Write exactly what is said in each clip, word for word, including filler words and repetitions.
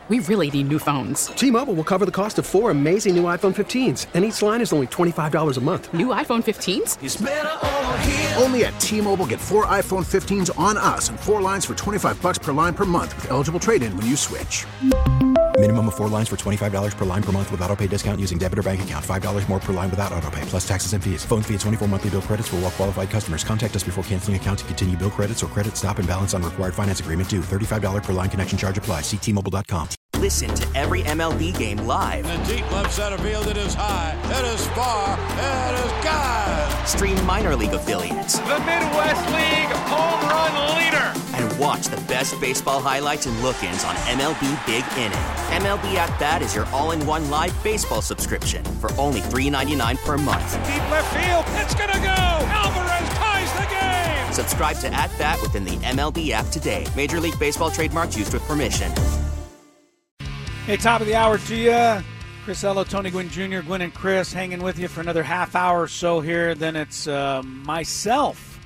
We really need new phones. T-Mobile will cover the cost of four amazing new iPhone fifteens, and each line is only twenty-five dollars a month. New iPhone fifteens? It's better over here. Only at T-Mobile, get four iPhone fifteens on us and four lines for twenty-five dollars per line per month with eligible trade-in when you switch. Minimum of four lines for twenty-five dollars per line per month with autopay discount using debit or bank account. five dollars more per line without autopay, plus taxes and fees. Phone fee at twenty-four monthly bill credits for well-qualified customers. Contact us before canceling account to continue bill credits or credit stop and balance on required finance agreement due. thirty-five dollars per line connection charge applies. See T Mobile dot com. Listen to every M L B game live. In the deep left center field, it is high, it is far, it is gone. Stream minor league affiliates. The Midwest League home run leader. And watch the best baseball highlights and look-ins on M L B Big Inning. M L B At Bat is your all-in-one live baseball subscription for only three dollars and ninety-nine cents per month. Deep left field, it's gonna go. Alvarez ties the game. Subscribe to At Bat within the M L B app today. Major League Baseball trademarks used with permission. Hey, top of the hour to you. Chris Ello, Tony Gwynn Junior Gwynn and Chris hanging with you for another half hour or so here. Then it's uh, myself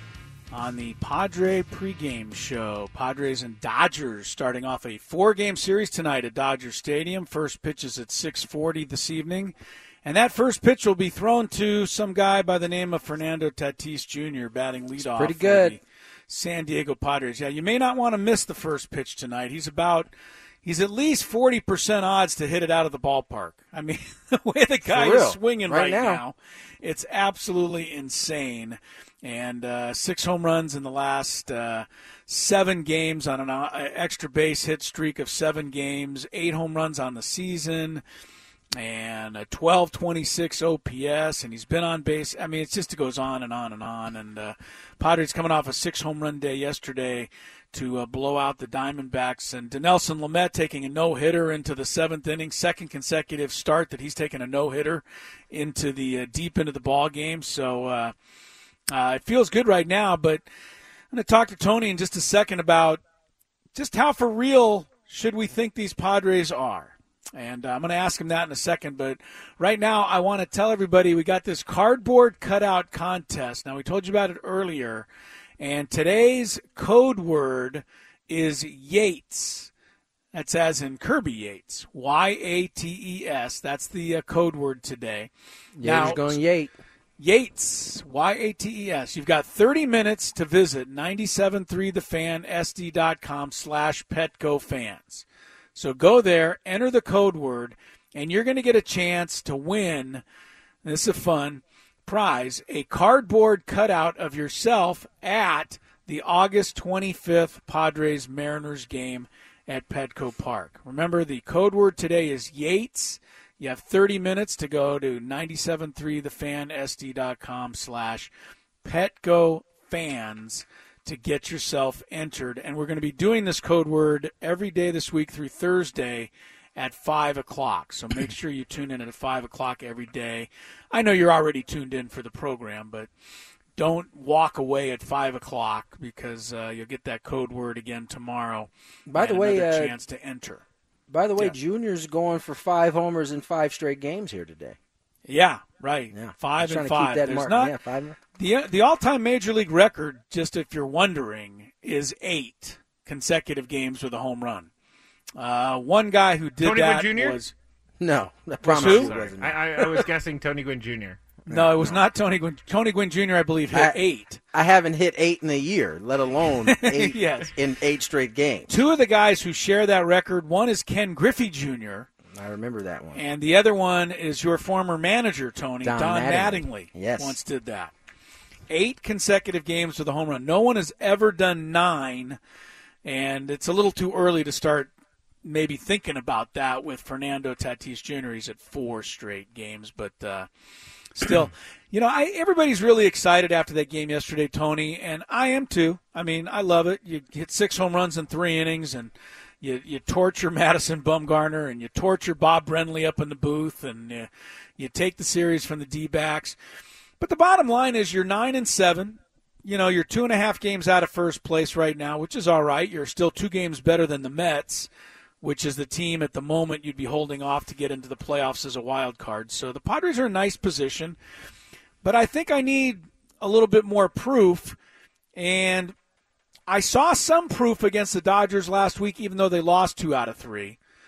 on the Padre pregame show. Padres and Dodgers starting off a four-game series tonight at Dodger Stadium. First pitch is at six forty this evening. And that first pitch will be thrown to some guy by the name of Fernando Tatis Junior batting leadoff. Pretty good. For the San Diego Padres. Yeah, you may not want to miss the first pitch tonight. He's about... He's at least forty percent odds to hit it out of the ballpark. I mean, the way the guy is swinging right, right now. now, it's absolutely insane. And uh, six home runs in the last uh, seven games on an uh, extra base hit streak of seven games, eight home runs on the season, and a twelve twenty-six O P S, and he's been on base. I mean, it just goes on and on and on. And uh, Padres coming off a six home run day yesterday to uh, blow out the Diamondbacks, and Dinelson Lamet taking a no-hitter into the seventh inning, second consecutive start that he's taken a no-hitter into the uh, deep into the ball game. So uh, uh, it feels good right now, but I'm going to talk to Tony in just a second about just how for real should we think these Padres are. And uh, I'm going to ask him that in a second, but right now I want to tell everybody we got this cardboard cutout contest. Now, we told you about it earlier. And today's code word is Yates. That's as in Kirby Yates. Y A T E S. That's the uh, code word today. Yates going Yate. Yates. Y A T E S. You've got thirty minutes to visit ninety-seven point three the fan S D dot com slash Petco fans. So go there, enter the code word, and you're going to get a chance to win. This is fun. Prize, a cardboard cutout of yourself at the August twenty-fifth Padres Mariners game at Petco Park. Remember, the code word today is Yates. You have thirty minutes to go to ninety-seven point three the fan S D dot com slash Petco fans to get yourself entered. And we're going to be doing this code word every day this week through Thursday at five o'clock. So make sure you tune in at five o'clock every day. I know you're already tuned in for the program, but don't walk away at five o'clock because uh, you'll get that code word again tomorrow. By the way, another uh, chance to enter. By the way, yeah. Junior's going for five homers in five straight games here today. Yeah, right. Yeah. Five and and five. Keep that There's mark. not, yeah, five. The, the all-time Major League record, just if you're wondering, is eight consecutive games with a home run. Uh, one guy who did Tony that Gwynn Junior? was no. I promise who? it wasn't. I, I, I was guessing Tony Gwynn Junior No, it was not Tony Gwynn. Tony Gwynn Junior, I believe, hit I, eight. I haven't hit eight in a year, let alone eight yes. in eight straight games. Two of the guys who share that record, one is Ken Griffey Junior I remember that one. And the other one is your former manager, Tony, Don, Don Mattingly. Mattingly. Yes. Once did that. Eight consecutive games with a home run. No one has ever done nine, and it's a little too early to start maybe thinking about that with Fernando Tatis Junior He's at four straight games, but uh, still, you know, I, everybody's really excited after that game yesterday, Tony, and I am too. I mean, I love it. You hit six home runs in three innings, and you you torture Madison Bumgarner, and you torture Bob Brenly up in the booth, and you, you take the series from the D-backs. But the bottom line is you're nine and seven. You know, you're two and a half games out of first place right now, which is all right. You're still two games better than the Mets, which is the team at the moment you'd be holding off to get into the playoffs as a wild card. So the Padres are in a nice position. But I think I need a little bit more proof. And I saw some proof against the Dodgers last week, even though they lost two out of three.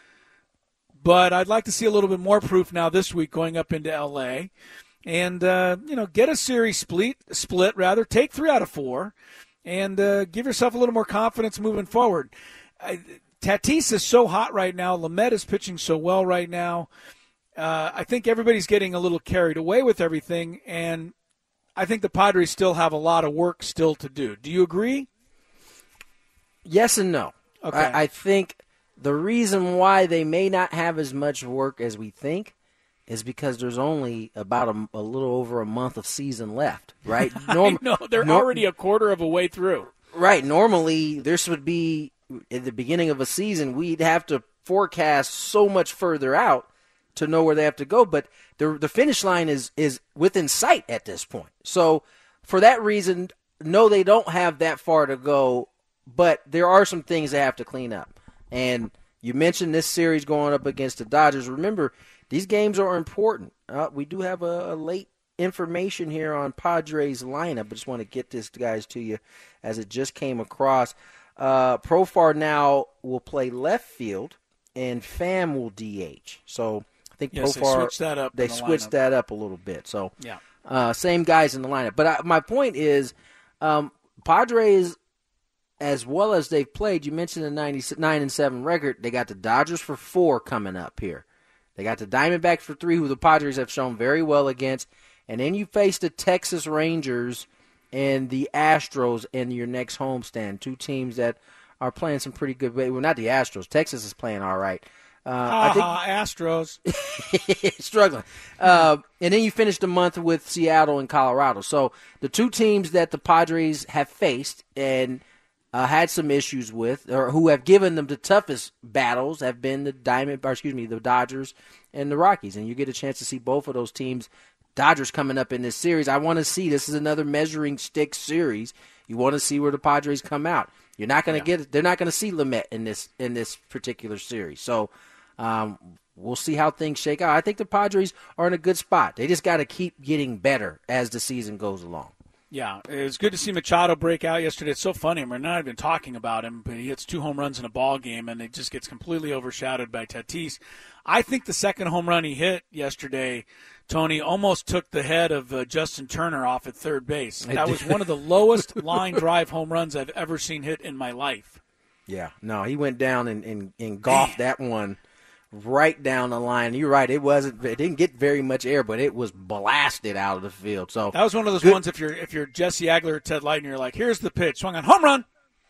but I'd like to see a little bit more proof now this week going up into L A and, uh, you know, get a series split, split rather, take three out of four, and uh, give yourself a little more confidence moving forward. I, Tatis is so hot right now. Lamet is pitching so well right now. Uh, I think everybody's getting a little carried away with everything, and I think the Padres still have a lot of work still to do. Do you agree? Yes and no. Okay. I, I think the reason why they may not have as much work as we think is because there's only about a, a little over a month of season left, right? Norm- I know. They're nor- already a quarter of a way through. Right. Normally, this would be at the beginning of a season, we'd have to forecast so much further out to know where they have to go. But the the finish line is, is within sight at this point. So for that reason, no, they don't have that far to go, but there are some things they have to clean up. And you mentioned this series going up against the Dodgers. Remember, these games are important. Uh, we do have a, a late information here on Padres lineup. I just want to get this, guys, to you as it just came across. Uh, Profar now will play left field, and Pham will D H. So I think yes, Profar they switched that up. They the switched lineup. that up a little bit. So yeah, uh, same guys in the lineup. But I, my point is, um, Padres, as well as they've played, you mentioned the ninety-nine and seven record. They got the Dodgers for four coming up here. They got the Diamondbacks for three, who the Padres have shown very well against. And then you face the Texas Rangers and the Astros in your next homestand, two teams that are playing some pretty good. Well, not the Astros. Texas is playing all right. Uh, uh-huh, I think Astros. struggling. Uh, and then you finish the month with Seattle and Colorado. So the two teams that the Padres have faced and uh, had some issues with, or who have given them the toughest battles, have been the Diamond, or excuse me, the Dodgers and the Rockies. And you get a chance to see both of those teams. Dodgers coming up in this series. I want to see, this is another measuring stick series. You want to see where the Padres come out. You're not going to yeah. get, they're not going to see Lamet in this in this particular series. So um, we'll see how things shake out. I think the Padres are in a good spot. They just got to keep getting better as the season goes along. Yeah, it was good to see Machado break out yesterday. It's so funny. We're not even talking about him, but he hits two home runs in a ball game, and it just gets completely overshadowed by Tatis. I think the second home run he hit yesterday, Tony, almost took the head of uh, Justin Turner off at third base. That was one of the lowest line drive home runs I've ever seen hit in my life. Yeah, no, he went down and, and, and golfed that one right down the line. You're right. It wasn't. It didn't get very much air, but it was blasted out of the field. So that was one of those good. ones. If you're if you're Jesse Agler or Ted Lighton, you're like, here's the pitch, swung on, home run.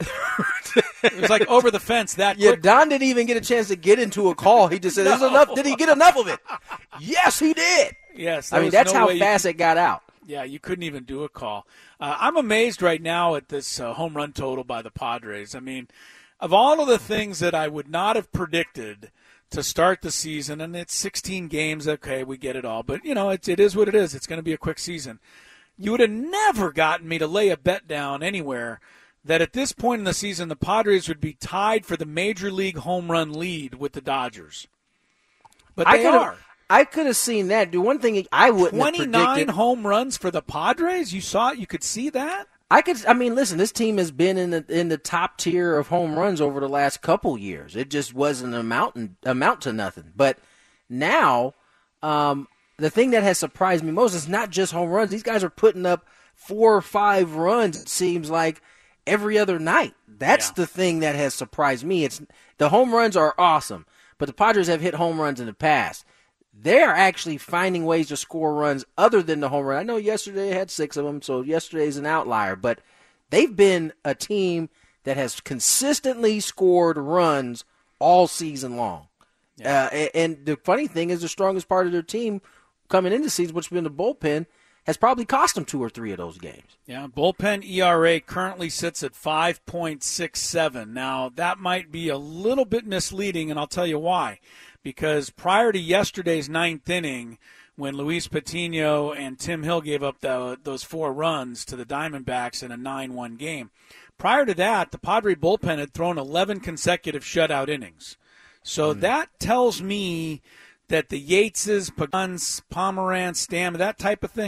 It was like over the fence that yeah, quick. Don didn't even get a chance to get into a call. He just said, no. "There's enough." Did he get enough of it? Yes, he did. Yes, I mean that's no how fast you, it got out. Yeah, you couldn't even do a call. Uh, I'm amazed right now at this uh, home run total by the Padres. I mean, of all of the things that I would not have predicted to start the season, and it's sixteen games, okay, we get it all. But, you know, it, it is what it is. It's going to be a quick season. You would have never gotten me to lay a bet down anywhere that at this point in the season the Padres would be tied for the Major League home run lead with the Dodgers. But they I are. I could have seen that. The one thing I wouldn't have predicted. twenty-nine home runs for the Padres? You saw it? You could see that? I could. I mean, listen. This team has been in the in the top tier of home runs over the last couple years. It just wasn't amount amount to nothing. But now, um, the thing that has surprised me most is not just home runs. These guys are putting up four or five runs. It seems like every other night. That's yeah. the thing that has surprised me. It's the home runs are awesome, but the Padres have hit home runs in the past. They're actually finding ways to score runs other than the home run. I know yesterday had six of them, so yesterday's an outlier. But they've been a team that has consistently scored runs all season long. Yeah. Uh, and the funny thing is the strongest part of their team coming into the season, which has been the bullpen, has probably cost them two or three of those games. Yeah, bullpen E R A currently sits at five point six seven. Now, that might be a little bit misleading, and I'll tell you why. Because prior to yesterday's ninth inning, when Luis Patino and Tim Hill gave up the, those four runs to the Diamondbacks in a nine one game, prior to that, the Padre bullpen had thrown eleven consecutive shutout innings. So mm. that tells me that the Yateses, Pagans, Pomerantz, Stam, that type of thing,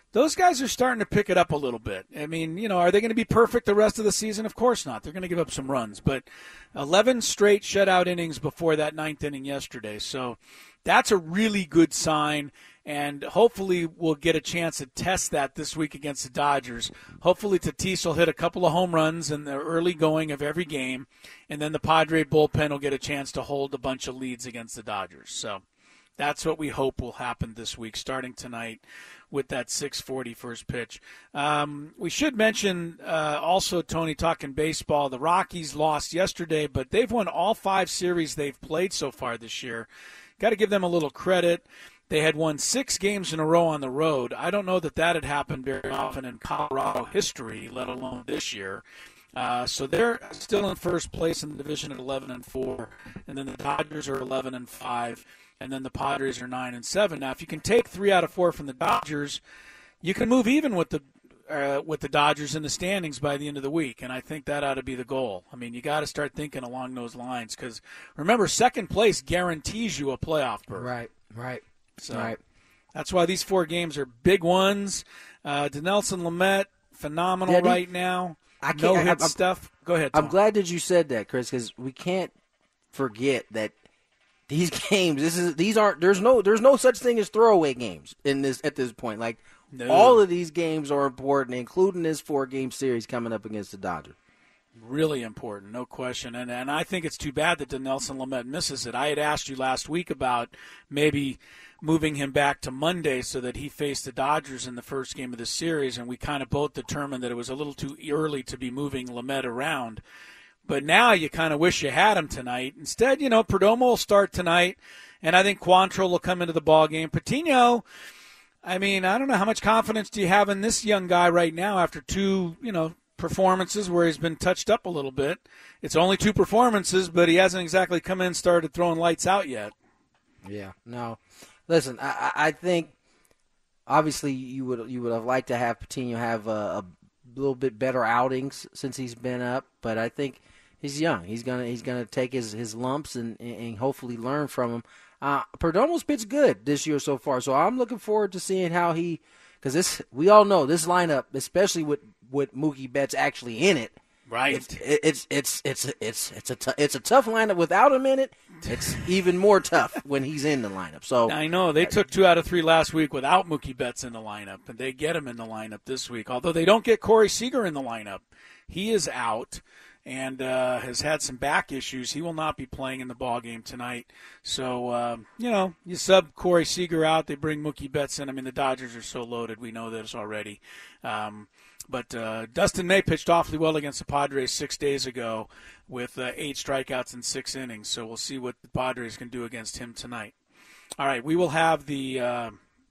those guys are starting to pick it up a little bit. I mean, you know, are they going to be perfect the rest of the season? Of course not. They're going to give up some runs. But eleven straight shutout innings before that ninth inning yesterday. So that's a really good sign. And hopefully we'll get a chance to test that this week against the Dodgers. Hopefully Tatis will hit a couple of home runs in the early going of every game. And then the Padre bullpen will get a chance to hold a bunch of leads against the Dodgers. So that's what we hope will happen this week, starting tonight with that six forty first pitch. Um, we should mention uh, also, Tony, talking baseball, the Rockies lost yesterday, but they've won all five series they've played so far this year. Got to give them a little credit. They had won six games in a row on the road. I don't know that that had happened very often in Colorado history, let alone this year. Uh, so they're still in first place in the division at eleven and four, and then the Dodgers are eleven and five, and then the Padres are nine and seven. Now, if you can take three out of four from the Dodgers, you can move even with the uh, with the Dodgers in the standings by the end of the week, and I think that ought to be the goal. I mean, you got to start thinking along those lines because remember, second place guarantees you a playoff berth. Right, right. So right. That's why these four games are big ones. Uh, Dinelson Lamet, phenomenal yeah, right now. I can't, no hit I, I'm, stuff. Go ahead, Tom. I'm glad that you said that, Chris, because we can't forget that these games. This is these aren't. There's no. There's no such thing as throwaway games in this at this point. Like no. all of these games are important, including this four game series coming up against the Dodgers. Really important, no question. And and I think it's too bad that Dinelson Lamet misses it. I had asked you last week about maybe moving him back to Monday so that he faced the Dodgers in the first game of the series, and we kind of both determined that it was a little too early to be moving Lamet around. But now you kind of wish you had him tonight. Instead, you know, Perdomo will start tonight, and I think Quantrill will come into the ballgame. Patino, I mean, I don't know how much confidence do you have in this young guy right now after two, you know, performances where he's been touched up a little bit. It's only two performances, but he hasn't exactly come in and started throwing lights out yet. Yeah, no. Listen, I, I think obviously you would you would have liked to have Patino have a, a little bit better outings since he's been up, but I think he's young. He's gonna he's gonna take his, his lumps and, and hopefully learn from them. Uh, Perdomo's pitched good this year so far, so I'm looking forward to seeing how he because this we all know this lineup, especially with, with Mookie Betts actually in it. Right. It's it's it's it's it's it's a t- it's a tough lineup without him in it. It's even more tough when he's in the lineup. So I know they took two out of three last week without Mookie Betts in the lineup, and they get him in the lineup this week. Although they don't get Corey Seager in the lineup, he is out and uh, has had some back issues. He will not be playing in the ball game tonight. So uh, you know, you sub Corey Seager out, they bring Mookie Betts in. I mean, the Dodgers are so loaded. We know this already. Um, But uh, Dustin May pitched awfully well against the Padres six days ago with uh, eight strikeouts in six innings. So we'll see what the Padres can do against him tonight. All right, we will have the uh,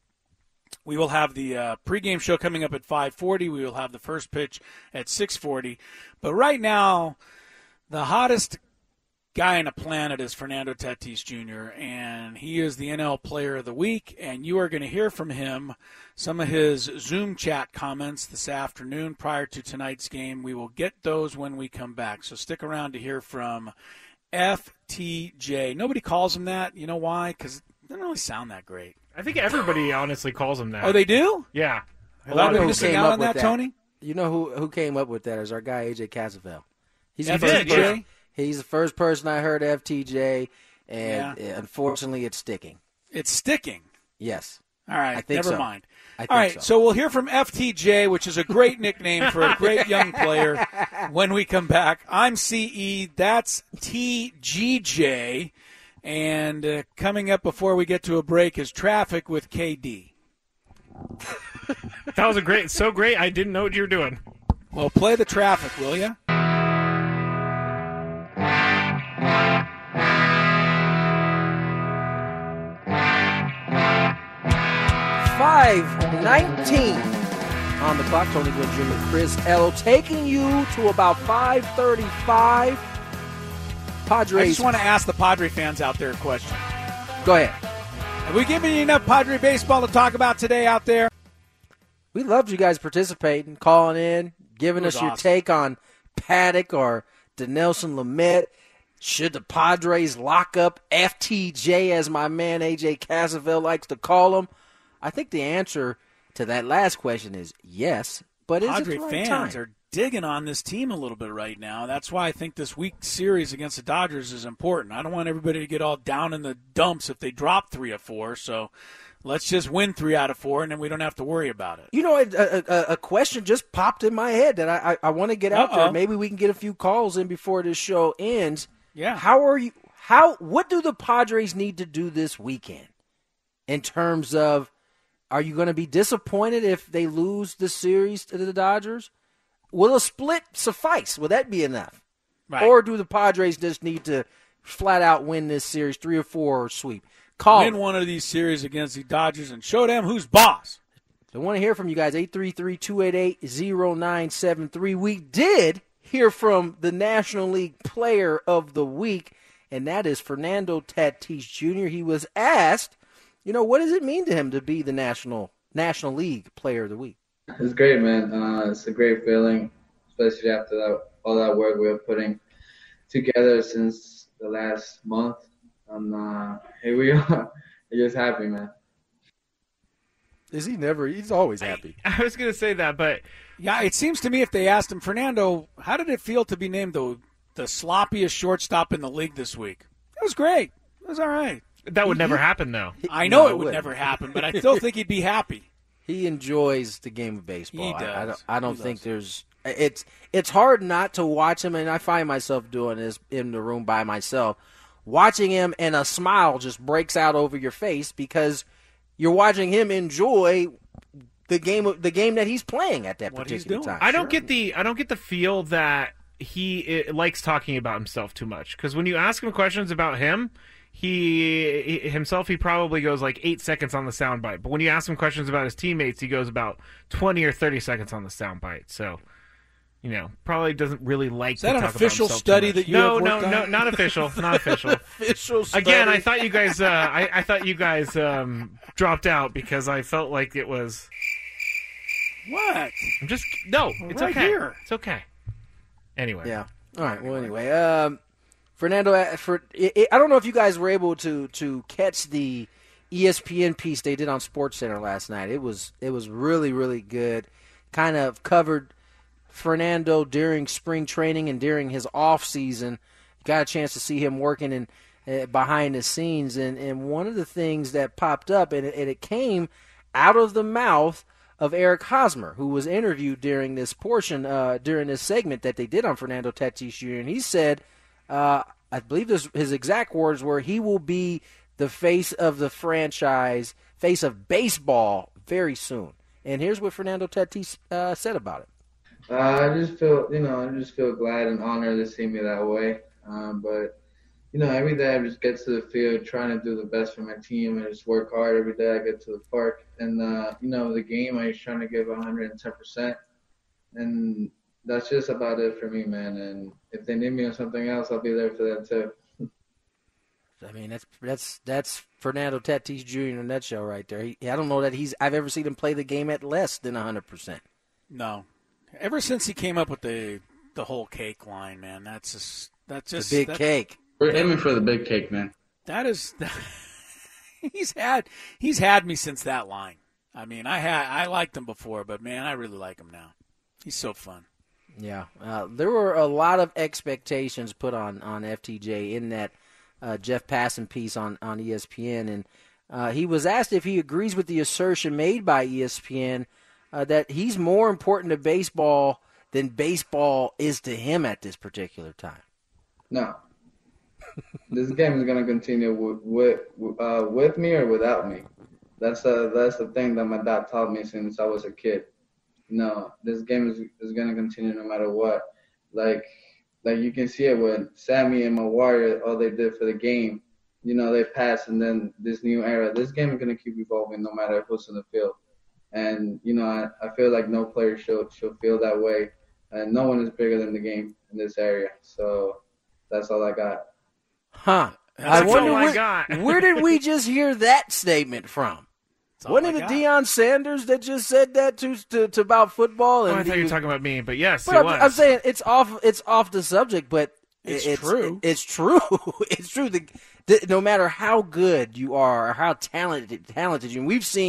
we will have the uh, pregame show coming up at five forty. We will have the first pitch at six forty. But right now, the hottest guy on the planet is Fernando Tatis Junior, and he is the N L Player of the Week, and you are going to hear from him some of his Zoom chat comments this afternoon prior to tonight's game. We will get those when we come back, so stick around to hear from F T J. Nobody calls him that. You know why? Because it doesn't really sound that great. I think everybody honestly calls him that. Oh, they do? Yeah. A lot of people missing out on that, that, Tony? You know who who came up with that is our guy, A J Casavell. He's F T J? Yeah. He's the first person I heard F T J, and yeah. unfortunately it's sticking. It's sticking? Yes. All right, I think never so. mind. I think All right, so. so we'll hear from F T J, which is a great nickname for a great young player, when we come back. I'm C E, that's T G J, and uh, coming up before we get to a break is Traffic with K D. That was a great, so great I didn't know what you were doing. Well, play the traffic, will you? five nineteen on the clock. Tony Gwynn Junior, Chris Ello, taking you to about five thirty-five. Padres. I just want to ask the Padre fans out there a question. Go ahead. Have we given you enough Padre baseball to talk about today out there? We loved you guys participating, calling in, giving us awesome. your take on Paddock or Dinelson Lamet. Should the Padres lock up F T J, as my man A J Casavell likes to call him? I think the answer to that last question is yes, but is Padre it the right fans time? are digging on this team a little bit right now. That's why I think this week series against the Dodgers is important. I don't want everybody to get all down in the dumps if they drop three or four. So let's just win three out of four, and then we don't have to worry about it. You know, a, a, a question just popped in my head that I, I, I want to get out Uh-oh. there. Maybe we can get a few calls in before this show ends. Yeah. How are you? How? What do the Padres need to do this weekend in terms of? Are you going to be disappointed if they lose the series to the Dodgers? Will a split suffice? Will that be enough? Right. Or do the Padres just need to flat out win this series, three or four, or sweep? Call Win one of these series against the Dodgers and show them who's boss. I want to hear from you guys, eight three three, two eight eight, zero nine seven three. We did hear from the National League Player of the Week, and that is Fernando Tatis Junior He was asked, you know, what does it mean to him to be the National National League Player of the Week? It's great, man. Uh, it's a great feeling, especially after that, all that work we were putting together since the last month. And uh, here we are. I'm just happy, man. Is he never? He's always happy. I, I was going to say that, but yeah, it seems to me if they asked him, Fernando, how did it feel to be named the the sloppiest shortstop in the league this week? It was great. It was all right. That would he, never happen, though. I know no, it would never happen, but I still think he'd be happy. He enjoys the game of baseball. He does. I, I don't, I don't he think does. there's it's it's hard not to watch him, and I find myself doing this in the room by myself, watching him, and a smile just breaks out over your face because you're watching him enjoy the game of the game that he's playing at that What particular time. I don't Sure. get the I don't get the feel that he it, likes talking about himself too much, because when you ask him questions about him, he, he himself he probably goes like eight seconds on the soundbite, but when you ask him questions about his teammates, he goes about twenty or thirty seconds on the soundbite. So, you know, probably doesn't really like. Is that to an talk official about himself study too much. that you no, have no, worked no, on? not official, not official. Official study. Again, I thought you guys, uh, I, I thought you guys um, dropped out because I felt like it was. What? I'm just no. It's right okay. here. It's okay. Anyway. Yeah. All right. Well, anyway, um, Fernando, uh, for it, it, I don't know if you guys were able to to catch the E S P N piece they did on SportsCenter last night. It was it was really really good. Kind of covered Fernando during spring training and during his off season. Got a chance to see him working in uh, behind the scenes, and, and one of the things that popped up, and it, and it came out of the mouth of Eric Hosmer, who was interviewed during this portion, uh, during this segment that they did on Fernando Tatis Junior And he said, uh, I believe this, his exact words were, he will be the face of the franchise, face of baseball very soon. And here's what Fernando Tatis uh, said about it. Uh, I just feel, you know, I just feel glad and honored to see me that way. Um, but, you know, every day I just get to the field trying to do the best for my team and just work hard every day I get to the park. And, uh, you know, the game, I was trying to give one hundred ten percent. And that's just about it for me, man. And if they need me on something else, I'll be there for that too. I mean, that's that's that's Fernando Tatis Junior in a nutshell right there. He, I don't know that he's I've ever seen him play the game at less than one hundred percent. No. Ever since he came up with the the whole cake line, man, that's just that's just the big that, cake. We're aiming for the big cake, man. That is he's had he's had me since that line. I mean, I had I liked him before, but man, I really like him now. He's so fun. Yeah, uh, there were a lot of expectations put on, on F T J in that uh, Jeff Passan piece on, on E S P N, and uh, he was asked if he agrees with the assertion made by E S P N uh, that he's more important to baseball than baseball is to him at this particular time. No. This game is going to continue with with, uh, with me or without me. That's uh, that's the thing that my dad taught me since I was a kid. No, this game is is going to continue no matter what. Like like you can see it with Sammy and Maguire, all they did for the game. You know, they passed, and then this new era. This game is going to keep evolving no matter who's in the field. And, you know, I, I feel like no player should, should feel that way. And no one is bigger than the game in this area. So that's all I got. Huh. That's I wonder all I where, got. where did we just hear that statement from? Wasn't it Deion Sanders that just said that to to, to about football? And Oh, I thought you were was, talking about me, but yes, but it I'm, was. I'm saying it's off. It's off the subject, but It's it's true. It's true. It's true. The, the, no matter how good you are or how talented talented you, and we've seen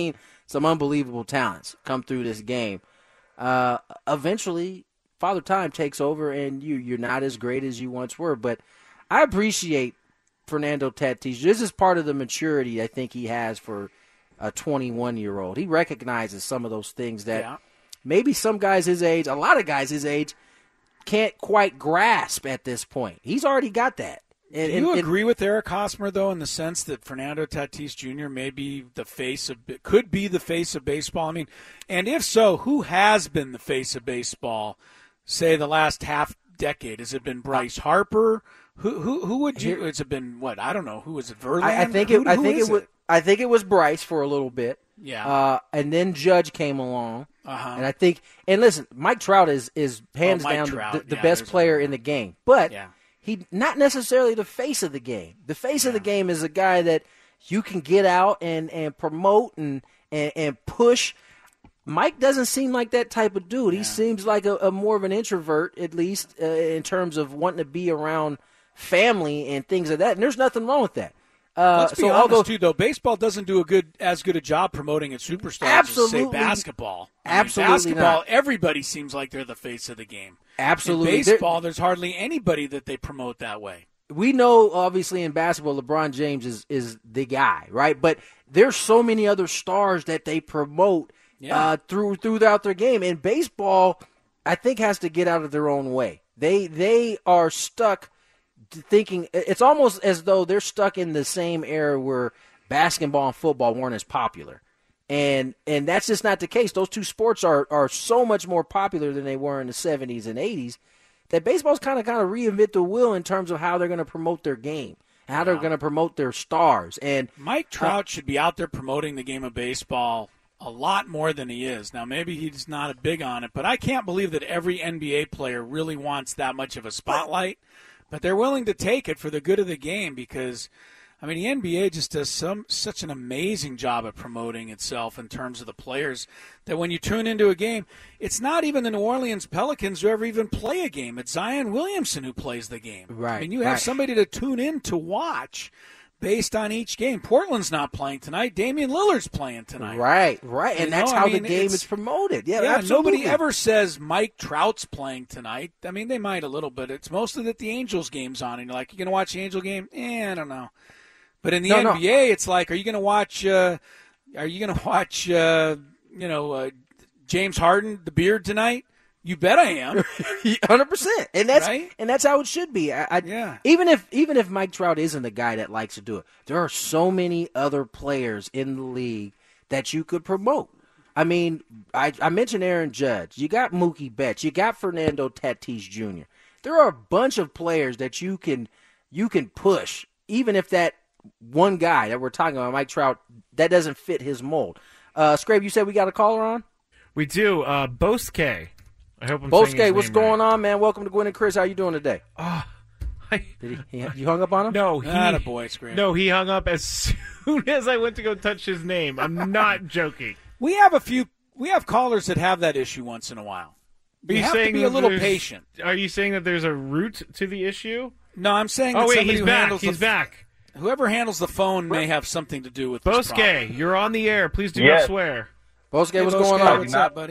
some unbelievable talents come through this game. Uh, eventually, Father Time takes over, and you, you're not as great as you once were. But I appreciate Fernando Tatis. This is part of the maturity I think he has for a twenty-one-year-old. He recognizes some of those things that yeah. maybe some guys his age, a lot of guys his age, can't quite grasp at this point. He's already got that. And, Do you and, agree and, with Eric Hosmer, though, in the sense that Fernando Tatis Junior may be the face of could be the face of baseball? I mean, and if so, who has been the face of baseball, say, the last half decade? Has it been Bryce Harper? Who who who would you? Has it been what? I don't know. Who was it? Verlander? I, I think it. Who, I who think it was. It? I think it was Bryce for a little bit. Yeah. Uh, and then Judge came along. Uh-huh. And I think. And listen, Mike Trout is is hands oh, down Trout. the, the yeah, best player in the game, but. Yeah. He not necessarily the face of the game. The face yeah. of the game is a guy that you can get out and, and promote and, and, and push. Mike doesn't seem like that type of dude. Yeah. He seems like a, a more of an introvert, at least uh, in terms of wanting to be around family and things like that. And there's nothing wrong with that. Uh, Let's be so honest, although, too, though. Baseball doesn't do a good as good a job promoting its superstars absolutely, as, say, basketball. I absolutely mean, basketball, not. Everybody seems like they're the face of the game. Absolutely. In baseball, They're, there's hardly anybody that they promote that way. We know, obviously, in basketball, LeBron James is, is the guy, right? But there's so many other stars that they promote yeah. uh, through throughout their game. And baseball, I think, has to get out of their own way. They they are stuck thinking – it's almost as though they're stuck in the same era where basketball and football weren't as popular. And and that's just not the case. Those two sports are, are so much more popular than they were in the seventies and eighties that baseball's kind of kind of reinvent the wheel in terms of how they're going to promote their game, how wow. they're going to promote their stars. And Mike Trout uh, should be out there promoting the game of baseball a lot more than he is. Now, maybe he's not big on it, but I can't believe that every N B A player really wants that much of a spotlight, but they're willing to take it for the good of the game because – I mean, the N B A just does some such an amazing job at promoting itself in terms of the players that when you tune into a game, it's not even the New Orleans Pelicans who ever even play a game. It's Zion Williamson who plays the game. Right. I mean, you have right. somebody to tune in to watch based on each game. Portland's not playing tonight. Damian Lillard's playing tonight. Right, right. And you that's know? how I mean, the game is promoted. Yeah, yeah absolutely. Nobody ever says Mike Trout's playing tonight. I mean, they might a little bit. It's mostly that the Angels game's on, and you're like, you going to watch the Angel game? Eh, I don't know. But in the no, N B A, no. it's like, are you going to watch? Uh, are you going to watch? Uh, you know, uh, James Harden, the beard tonight? You bet I am. one hundred percent, and that's right? and that's how it should be. I, I, yeah. Even if even if Mike Trout isn't the guy that likes to do it, there are so many other players in the league that you could promote. I mean, I, I mentioned Aaron Judge. You got Mookie Betts. You got Fernando Tatis Junior There are a bunch of players that you can you can push, even if that one guy that we're talking about, Mike Trout, that doesn't fit his mold. Uh, Scrape, you said we got a caller on? We do. Uh, Bosque. I hope I'm Bosque, saying his what's name going right. on, man? Welcome to Gwynn and Chris. How you doing today? Uh, I, Did he, he, you hung up on him? No, he, Not a boy, Scrape. No, he hung up as soon as I went to go touch his name. I'm not joking. We have a few. We have callers that have that issue once in a while. Are you you have saying to be a little there's- patient. Are you saying that there's a root to the issue? No, I'm saying that Oh, wait, somebody he's who back. handles He's the, back. Whoever handles the phone may have something to do with this Bosque, problem. you're on the air. Please do Yes. not swear. Bosque, Hey, what's Bosque, going on? What's up, buddy?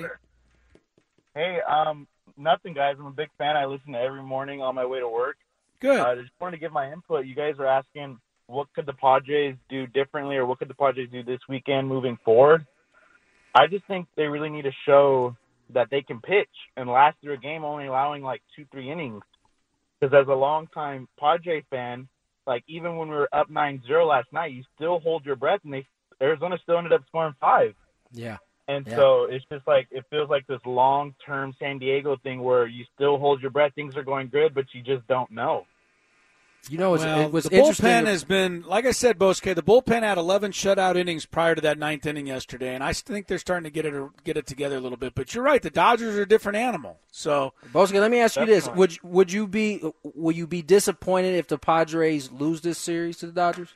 Hey, um, nothing, guys. I'm a big fan. I listen to every morning on my way to work. Good. I uh, just wanted to give my input. You guys are asking what could the Padres do differently or what could the Padres do this weekend moving forward. I just think they really need to show that they can pitch and last through a game only allowing like two, three innings. Because as a longtime Padre fan, like even when we were up nine zero last night, you still hold your breath, and they Arizona still ended up scoring five. Yeah. And yeah. so it's just like it feels like this long-term San Diego thing where you still hold your breath, things are going good, but you just don't know. You know, it's, well, it was the interesting. bullpen has been, like I said, Bosque, the bullpen had eleven shutout innings prior to that ninth inning yesterday, and I think they're starting to get it get it together a little bit. But you're right, the Dodgers are a different animal. So, Bosque, let me ask you That's this: fine. would would you be will you be disappointed if the Padres lose this series to the Dodgers?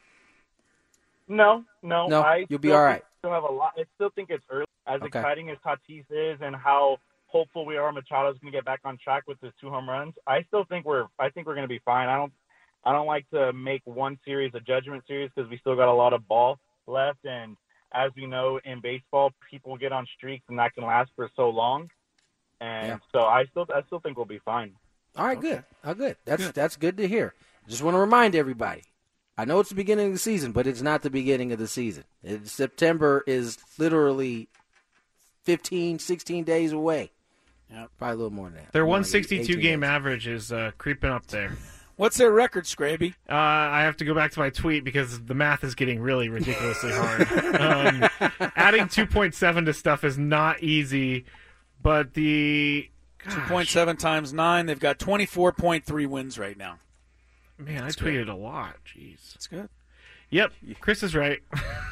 No, no, No, I you'll be still all think right. we Still have a lot. I still think it's early. As Okay. exciting as Tatis is, and how hopeful we are, Machado's going to get back on track with his two home runs. I still think we're. I think we're going to be fine. I don't. I don't like to make one series a judgment series because we still got a lot of ball left, and as we know in baseball, people get on streaks and that can last for so long. And Yeah. so I still I still think we'll be fine. All right, good. Oh, good. That's good. That's good to hear. Just want to remind everybody. I know it's the beginning of the season, but it's not the beginning of the season. It, September is literally fifteen, sixteen days away. Yep. Probably a little more than that. Their More one like sixty-two eighteen game days. average is uh, creeping up there. What's their record, Scraby? Uh, I have to go back to my tweet because the math is getting really ridiculously hard. um, adding two point seven to stuff is not easy, but the two point seven times nine, they've got twenty-four point three wins right now. Man, That's I tweeted good. a lot. Jeez. That's good. Yep, Chris is right.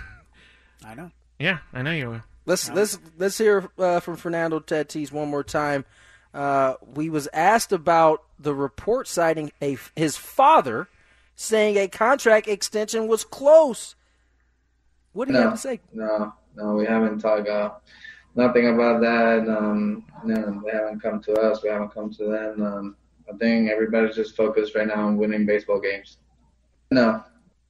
I know. Yeah, I know you are. Let's let's let's hear uh, from Fernando Tatis one more time. Uh, we was asked about the report citing a his father saying a contract extension was close. What do you no, have to say? No, no, we haven't talked uh, nothing about that. Um, no, they haven't come to us. We haven't come to them. Um, I think everybody's just focused right now on winning baseball games. No.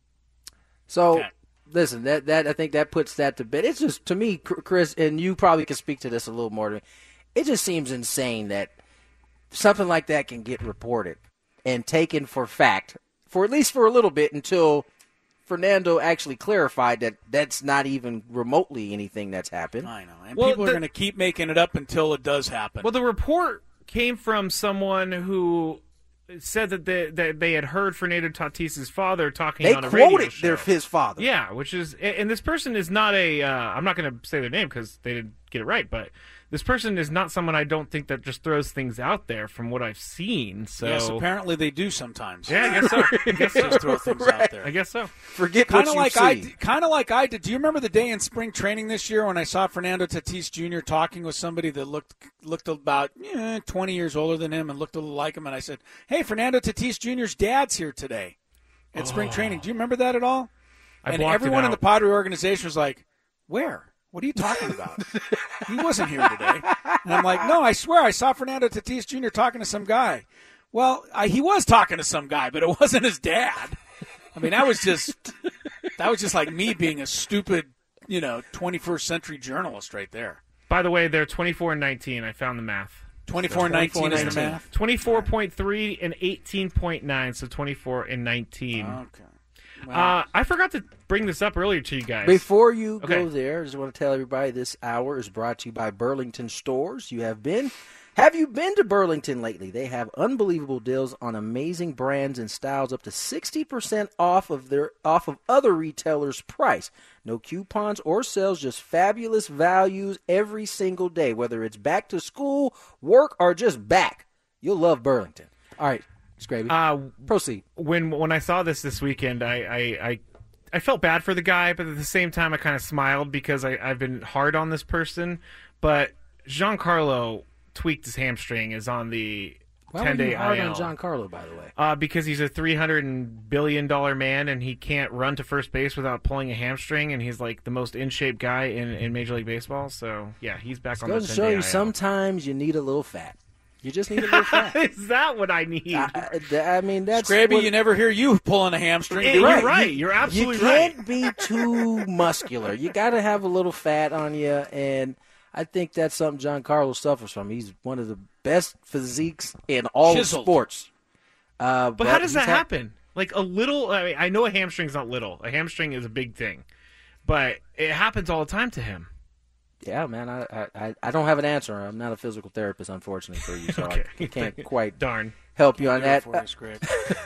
So, listen, that that I think that puts that to bed. It's just, to me, Chris, and you probably can speak to this a little more than me, it just seems insane that something like that can get reported and taken for fact, for at least for a little bit, until Fernando actually clarified that that's not even remotely anything that's happened. I know. And Well, people the- are going to keep making it up until it does happen. Well, the report came from someone who said that they, that they had heard Fernando Tatis' father talking They on a radio quoted show. their his father. Yeah, which is, and this person is not a, uh, I'm not going to say their name because they didn't get it right, but this person is not someone I don't think that just throws things out there from what I've seen. So yes, apparently they do sometimes. Yeah, I guess so. I guess so. Just throw things out there. I guess so. Forget Kind what of you like see. I, kind of like I did. Do you remember the day in spring training this year when I saw Fernando Tatis Junior talking with somebody that looked looked about eh, twenty years older than him and looked a little like him, and I said, "Hey, Fernando Tatis Junior's dad's here today at spring training." Do you remember that at all? I and blocked it everyone in out. the Padre organization was like, "Where? What are you talking about? He wasn't here today." And I'm like, "No, I swear I saw Fernando Tatis Junior talking to some guy." Well, I, he was talking to some guy, but it wasn't his dad. I mean, that was just that was just like me being a stupid, you know, twenty-first century journalist right there. By the way, they're twenty-four and nineteen. I found the math. twenty-four and nineteen is the math? twenty-four point three and eighteen point nine, so twenty-four and nineteen. Okay. Uh, I forgot to bring this up earlier to you guys. Before you Okay. go there, I just want to tell everybody this hour is brought to you by Burlington Stores. You have been, have you been to Burlington lately? They have unbelievable deals on amazing brands and styles, up to sixty percent off of their off of other retailers' price. No coupons or sales, just fabulous values every single day, whether it's back to school, work, or just back. You'll love Burlington. All right, Scraby, Uh, proceed. when when I saw this this weekend, I, I, I, I felt bad for the guy, but at the same time, I kind of smiled because I, I've been hard on this person. But Giancarlo tweaked his hamstring, is on the Why were ten-day you hard I L. on Giancarlo, by the way? Uh, because he's a three hundred billion dollars man, and he can't run to first base without pulling a hamstring, and he's like the most in-shape guy in, in Major League Baseball. So, yeah, he's back on the Goes to show ten-day you, I L. sometimes you need a little fat. You just need a little fat. Is that what I need? I, I mean, that's Scraby, what- you never hear you pulling a hamstring. You're do you? right. right. You're You absolutely can't right. be too muscular. You got to have a little fat on you, and I think that's something Giancarlo suffers from. He's one of the best physiques in all Chiseled. of sports. Uh, But how does he's that had- happen? Like a little. I mean, I know a hamstring's not little. A hamstring is a big thing, but it happens all the time to him. Yeah, man, I, I I don't have an answer. I'm not a physical therapist, unfortunately for you, so Okay. I can't quite Darn. help you on Here that. for you, Scrape.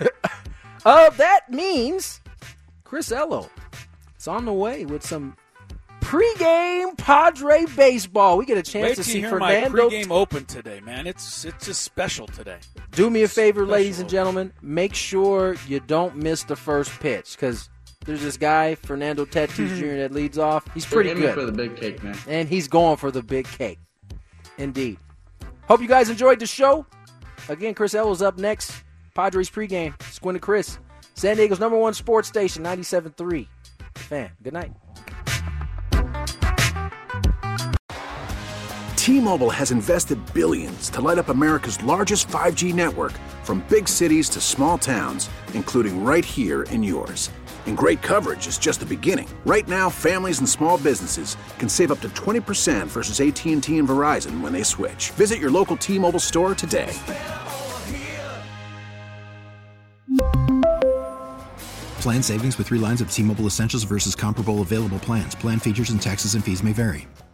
Uh, that means Chris Ello is on the way with some pregame Padre baseball. We get a chance Wait to till see you hear Fernando. my pregame open today, man. It's it's just special today. Do me a favor, Special ladies and open. gentlemen. Make sure you don't miss the first pitch, because there's this guy, Fernando Tatis Junior, that leads off. He's pretty We're aiming good. for the big cake, man. And he's going for the big cake. Indeed. Hope you guys enjoyed the show. Again, Chris Ello's up next. Padres pregame. Squint and Chris. San Diego's number one sports station, ninety-seven point three. The Fan. Good night. T-Mobile has invested billions to light up America's largest five G network, from big cities to small towns, including right here in yours. And great coverage is just the beginning. Right now, families and small businesses can save up to twenty percent versus A T and T and Verizon when they switch. Visit your local T-Mobile store today. Plan savings with three lines of T-Mobile Essentials versus comparable available plans. Plan features and taxes and fees may vary.